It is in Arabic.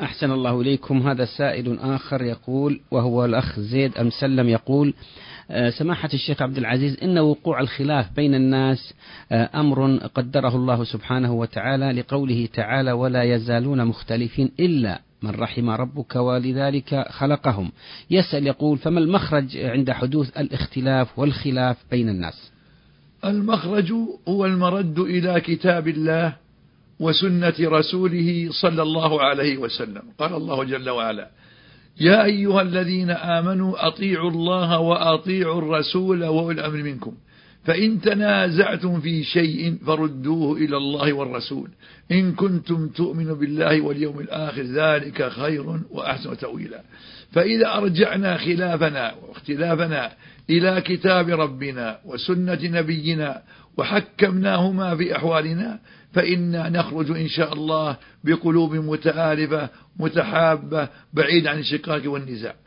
أحسن الله إليكم. هذا سائل آخر يقول، وهو الأخ زيد المسلم، يقول: سماحة الشيخ عبد العزيز، إن وقوع الخلاف بين الناس أمر قدره الله سبحانه وتعالى، لقوله تعالى: ولا يزالون مختلفين إلا من رحم ربك ولذلك خلقهم. يسأل يقول: فما المخرج عند حدوث الاختلاف والخلاف بين الناس؟ المخرج هو المرد إلى كتاب الله وسنة رسوله صلى الله عليه وسلم. قال الله جل وعلا: يا أيها الذين آمنوا أطيعوا الله وأطيعوا الرسول وأولي الأمر منكم، فإن تنازعتم في شيء فردوه إلى الله والرسول إن كنتم تؤمنوا بالله واليوم الآخر، ذلك خير وأحسن تأويلا. فإذا أرجعنا خلافنا واختلافنا إلى كتاب ربنا وسنة نبينا وحكمناهما في أحوالنا، فإنا نخرج إن شاء الله بقلوب متآلفة متحابة بعيد عن الشقاق والنزاع.